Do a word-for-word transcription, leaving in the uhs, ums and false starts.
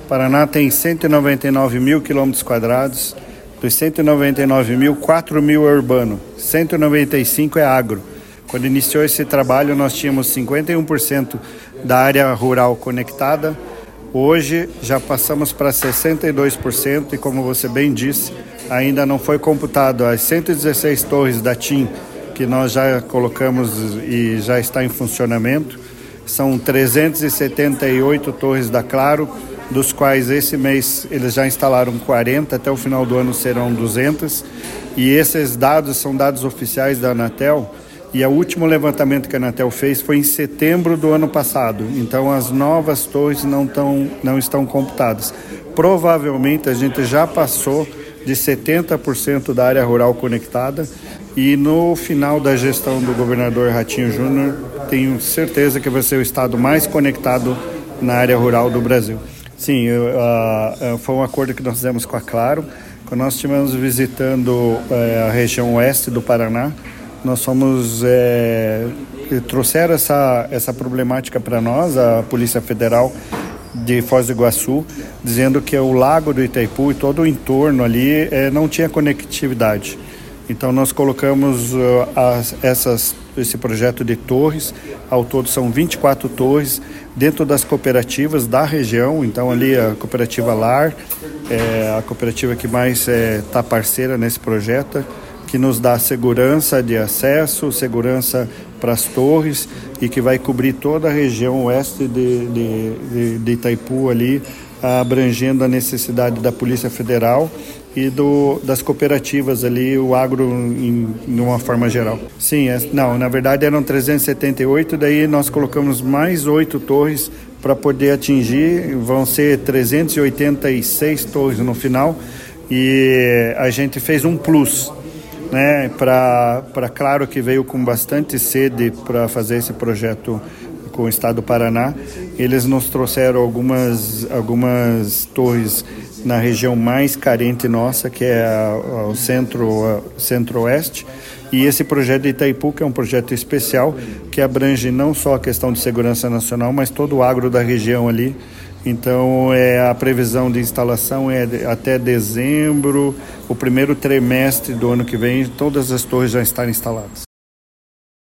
Paraná tem cento e noventa e nove mil quilômetros quadrados, dos cento e noventa e nove mil, quatro mil é urbano, cento e noventa e cinco é agro. Quando iniciou esse trabalho, nós tínhamos cinquenta e um por cento da área rural conectada. Hoje já passamos para sessenta e dois por cento e, como você bem disse, ainda não foi computado as cento e dezesseis torres da TIM que nós já colocamos e já está em funcionamento. São trezentas e setenta e oito torres da Claro, dos quais esse mês eles já instalaram quarenta, até o final do ano serão duzentas. E esses dados são dados oficiais da Anatel. E o último levantamento que a Anatel fez foi em setembro do ano passado. Então as novas torres não, tão, não estão computadas. Provavelmente a gente já passou de setenta por cento da área rural conectada e no final da gestão do governador Ratinho Júnior tenho certeza que vai ser o estado mais conectado na área rural do Brasil. Sim, eu, uh, foi um acordo que nós fizemos com a Claro. Quando nós estivemos visitando uh, a região oeste do Paraná, nós fomos, é, trouxeram essa, essa problemática para nós, a Polícia Federal de Foz do Iguaçu, dizendo que o Lago do Itaipu e todo o entorno ali é, não tinha conectividade. Então nós colocamos uh, as, essas, esse projeto de torres, ao todo são vinte e quatro torres dentro das cooperativas da região. Então ali a cooperativa Lar, é a cooperativa que mais está é, parceira nesse projeto, que nos dá segurança de acesso, segurança para as torres e que vai cobrir toda a região oeste de, de, de, de Itaipu ali, abrangendo a necessidade da Polícia Federal e do, das cooperativas ali, o agro em, em uma forma geral. Sim, é, não, na verdade eram trezentas e setenta e oito, daí nós colocamos mais oito torres para poder atingir, vão ser trezentas e oitenta e seis torres no final e a gente fez um plus, né, para para Claro, que veio com bastante sede para fazer esse projeto com o estado do Paraná. Eles nos trouxeram algumas algumas torres na região mais carente nossa, que é a, a, o centro a, centro-oeste, e esse projeto de Itaipu, que é um projeto especial que abrange não só a questão de segurança nacional, mas todo o agro da região ali. Então, é, a previsão de instalação é de, até dezembro, o primeiro trimestre do ano que vem, todas as torres já estarem instaladas.